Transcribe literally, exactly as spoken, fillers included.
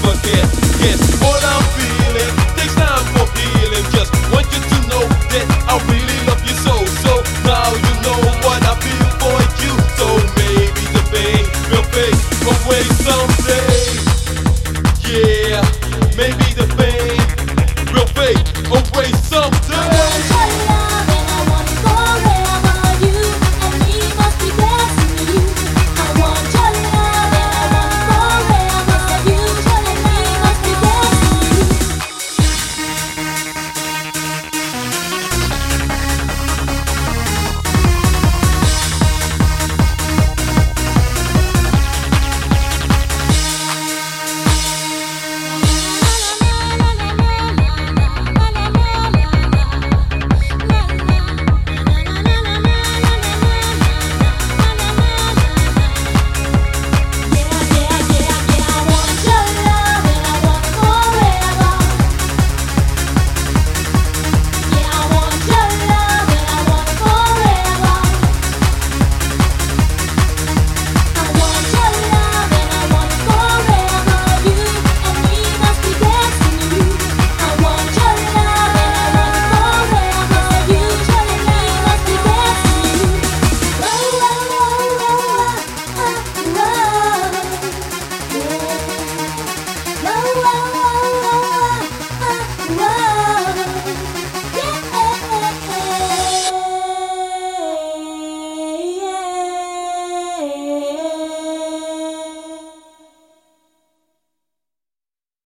forget. Guess what I'm feeling takes time for healing. Just want you to know that I really love you so. So now you know what I feel for you. So maybe the pain will fade away someday. Yeah, maybe the pain will fade away someday.